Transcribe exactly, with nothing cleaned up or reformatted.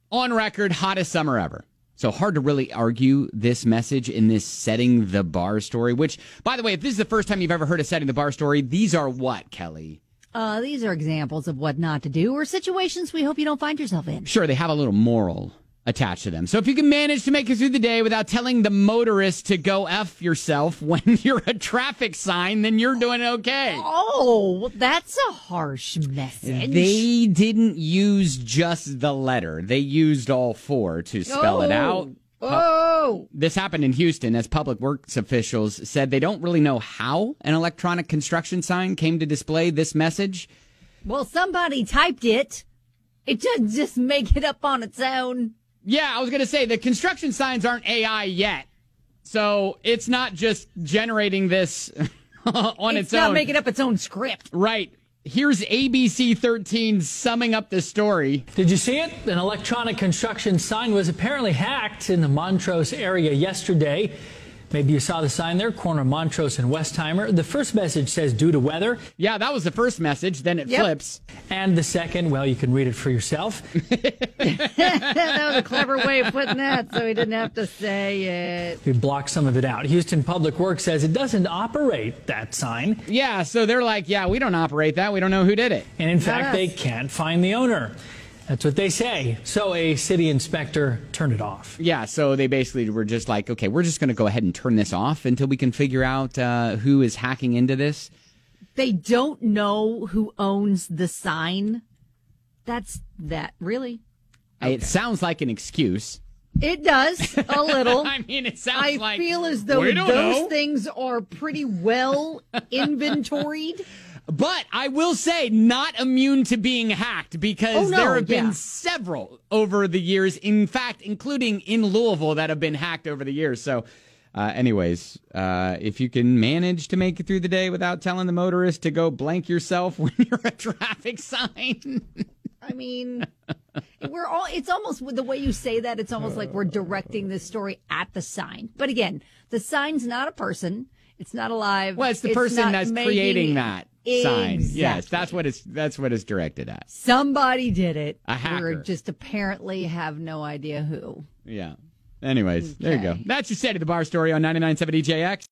On record, hottest summer ever. So hard to really argue this message in this setting the bar story, which, by the way, if this is the first time you've ever heard a setting the bar story, these are what, Kelly? Uh, these are examples of what not to do or situations we hope you don't find yourself in. Sure, they have a little moral attached to them. So if you can manage to make it through the day without telling the motorist to go F yourself when you're a traffic sign, then you're doing okay. Oh, that's a harsh message. They didn't use just the letter. They used all four to spell oh. it out. Oh! Uh, this happened in Houston as public works officials said they don't really know how an electronic construction sign came to display this message. Well, somebody typed it. It doesn't just make it up on its own. Yeah, I was going to say the construction signs aren't A I yet. So it's not just generating this on its, it's own. It's not making up its own script. Right. Here's A B C thirteen summing up the story. Did you see it? An electronic construction sign was apparently hacked in the Montrose area yesterday. Maybe you saw the sign there, corner of Montrose and Westheimer. The first message says, due to weather. Yeah, that was the first message. Then it yep. flips. And the second, well, you can read it for yourself. That was a clever way of putting that, so he didn't have to say it. We blocked some of it out. Houston Public Works says it doesn't operate that sign. Yeah, so they're like, yeah, we don't operate that. We don't know who did it. And in fact, they can't find the owner. That's what they say. So a city inspector turned it off. Yeah, so they basically were just like, okay, we're just going to go ahead and turn this off until we can figure out uh, who is hacking into this. They don't know who owns the sign. That's that, really? Okay. It Okay. sounds like an excuse. It does, a little. I mean, it sounds I like... I feel as though we those don't know. things are pretty well inventoried. But I will say, not immune to being hacked because oh, no, there have been yeah. several over the years, in fact, including in Louisville, that have been hacked over the years. So, uh, anyways, uh, if you can manage to make it through the day without telling the motorist to go blank yourself when you're a traffic sign. I mean, we're all, it's almost, the way you say that, it's almost like we're directing this story at the sign. But again, the sign's not a person. It's not alive. Well, it's the it's person that's making, creating that sign. Exactly. Yes, that's what it's that's what it's directed at. Somebody did it. A hacker. We just apparently have no idea who. Yeah. Anyways, okay. There you go. That's your State of the Bar story on ninety-nine point seven E J X.